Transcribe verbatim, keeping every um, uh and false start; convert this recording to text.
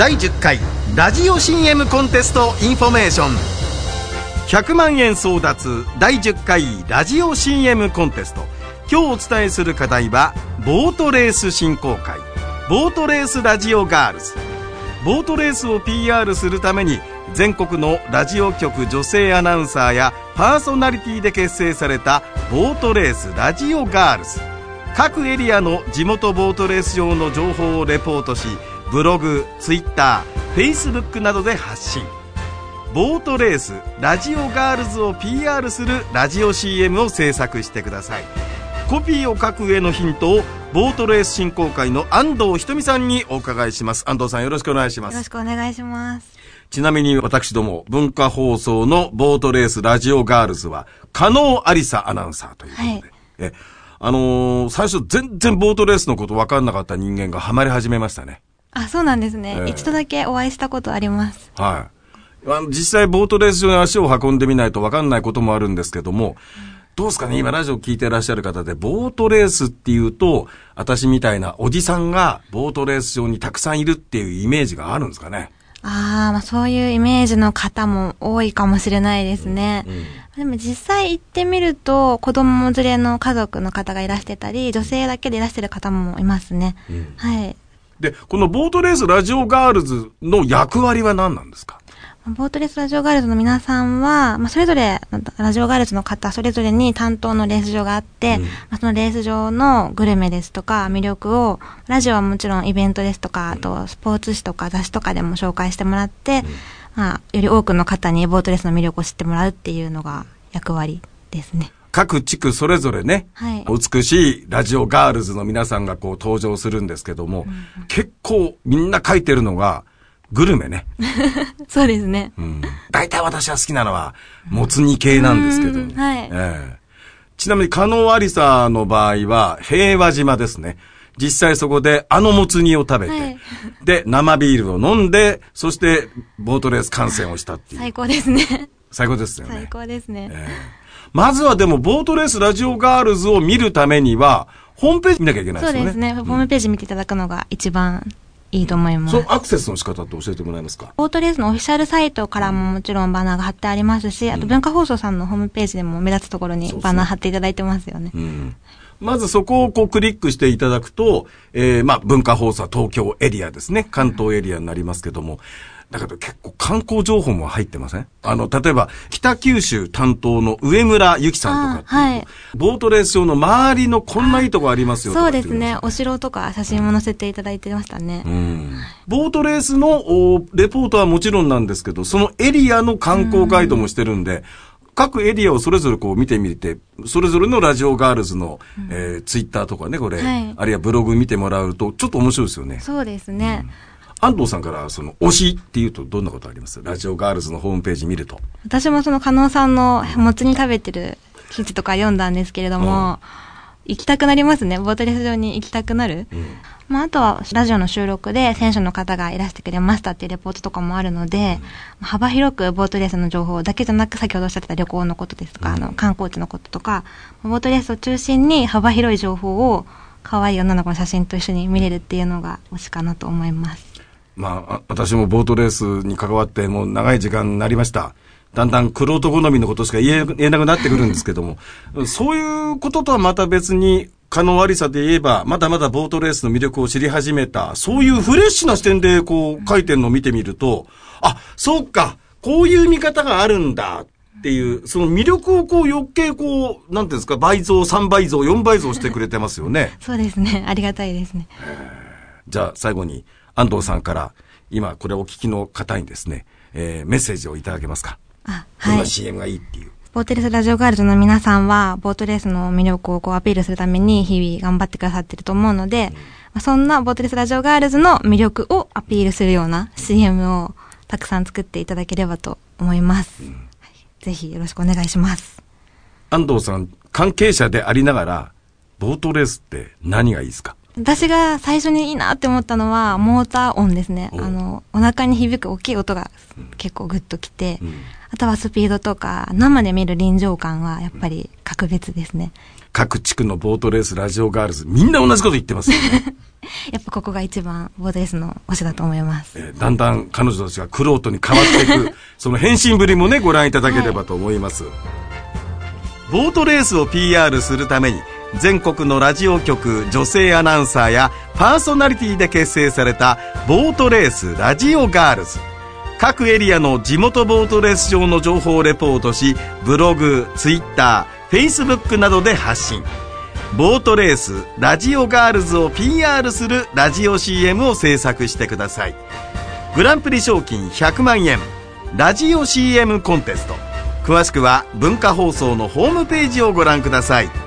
だいじゅっかいラジオ シーエム コンテストインフォメーション。ひゃくまんえん争奪だいじゅっかいラジオ シーエム コンテスト。今日お伝えする課題はボートレース振興会、ボートレースラジオガールズ。ボートレースを ピーアール するために全国のラジオ局女性アナウンサーやパーソナリティで結成されたボートレースラジオガールズ。各エリアの地元ボートレース場の情報をレポートし、ブログ、ツイッター、フェイスブックなどで発信。ボートレースラジオガールズを ピーアール するラジオ シーエム を制作してください。コピーを書く上のヒントをボートレース振興会の安藤ひとみさんにお伺いします。安藤さん、よろしくお願いします。 よろしくお願いします。 ちなみに私ども文化放送のボートレースラジオガールズは加納ありさアナウンサーということで、はい、えあのー、最初全然ボートレースのこと分かんなかった人間がハマり始めましたね。 あ、そうなんですね、えー、一度だけお会いしたことあります。 はい。あの実際ボートレース場に足を運んでみないと分かんないこともあるんですけども、うん、どうですかね、今ラジオ聞いてらっしゃる方でボートレースっていうと私みたいなおじさんがボートレース場にたくさんいるっていうイメージがあるんですかね。 ああ、まあそういうイメージの方も多いかもしれないですね。うんうん、でも実際行ってみると子供連れの家族の方がいらしてたり、女性だけでいらしてる方もいますね。うん、はい。 で、このボートレースラジオガールズの役割は何なんですか？ ボートレースラジオガールズの皆さんは、まあ、それぞれラジオガールズの方それぞれに担当のレース場があって、うんまあ、そのレース場のグルメですとか魅力をラジオはもちろんイベントですとか、あとスポーツ誌とか雑誌とかでも紹介してもらって、うんまあ、より多くの方にボートレースの魅力を知ってもらうっていうのが役割ですね。 各地区それぞれね、はい、美しいラジオガールズの皆さんがこう登場するんですけども、うん、結構みんな書いてるのがグルメね。 そうですね。 うん。大体私は好きなのは、もつ煮系なんですけど。 はい、 えー。ちなみに、加納ありさの場合は、平和島ですね。実際そこで、あのもつ煮を食べて、はい、で、生ビールを飲んで、そして、ボートレース観戦をしたっていう。 最高ですね。 最高ですよね。 最高ですね。えー、 まずはでも、ボートレースラジオガールズを見るためには、ホームページ見なきゃいけないですよね。 そうですね。ホームページ見ていただくのが一番、いいと思います。 そのアクセスの仕方って教えてもらえますか？ ボートレースのオフィシャルサイトからももちろんバナーが貼ってありますし、うん、あと文化放送さんのホームページでも目立つところにバナー貼っていただいてますよね。 うん、まずそこをこうクリックしていただくと、えー、まあ文化放送は東京エリアですね。関東エリアになりますけども、だけど結構観光情報も入ってません？あの、例えば、北九州担当の上村ゆきさんとかっていう、はい、ボートレース場の周りのこんないいとこありますよとかそうですね。お城とか写真も載せていただいてましたね。 うん、ボートレースのレポートはもちろんなんですけど、そのエリアの観光ガイドもしてるんで、各エリアをそれぞれこう見てみて、それぞれのラジオガールズの、うんえー、ツイッターとかね、これ、はい、あるいはブログ見てもらうと、ちょっと面白いですよね。 そうですね。うん安藤さんからその推しっていうとどんなことあります？ラジオガールズのホームページ見ると。 私もその加納さんのもつ煮食べてる記事とか読んだんですけれども、うん、行きたくなりますね。ボートレース場に行きたくなる。うん、まああとはラジオの収録で選手の方がいらしてくれましたっていうレポートとかもあるので、うん、幅広くボートレースの情報だけじゃなく先ほどおっしゃってた旅行のことですとか、うん、あの観光地のこととか、ボートレースを中心に幅広い情報を可愛い女の子の写真と一緒に見れるっていうのが推しかなと思います。 まあ、私もボートレースに関わってもう長い時間になりました。だんだん玄人好みのことしか言え、言えなくなってくるんですけども、そういうこととはまた別に、加納ありさで言えば、まだまだボートレースの魅力を知り始めた、そういうフレッシュな視点でこう書いてるのを見てみると、あ、そうか、こういう見方があるんだっていう、その魅力をこう余計こう、なんていうんですか、倍増、さんばい増、よんばい増してくれてますよね。 そうですね。ありがたいですね。 じゃあ最後に、安藤さんから今これをお聞きの方にですね、えー、メッセージをいただけますか？ あ、はい。 今 シーエム がいいっていう。 ボートレースラジオガールズの皆さんはボートレースの魅力をこうアピールするために日々頑張ってくださってると思うので、うんまあ、そんなボートレースラジオガールズの魅力をアピールするような シーエム をたくさん作っていただければと思います。うんはい、ぜひよろしくお願いします。 安藤さん、関係者でありながらボートレースって何がいいですか？ 私が最初にいいなって思ったのはモーター音ですね。あのお腹に響く大きい音が結構グッときて、うん、あとはスピードとか生で見る臨場感はやっぱり格別ですね。 各地区のボートレースラジオガールズみんな同じこと言ってますよね。 やっぱここが一番ボートレースの推しだと思います、 えー、だんだん彼女たちがクロートに変わっていくその変身ぶりもねご覧いただければと思います、はい、ボートレースを ピーアール するために全国のラジオ局女性アナウンサーやパーソナリティで結成されたボートレースラジオガールズ。各エリアの地元ボートレース場の情報をレポートし、ブログ、ツイッター、フェイスブックなどで発信。ボートレースラジオガールズを ピーアール するラジオ シーエム を制作してください。グランプリ賞金ひゃくまんえんラジオ シーエム コンテスト。詳しくは文化放送のホームページをご覧ください。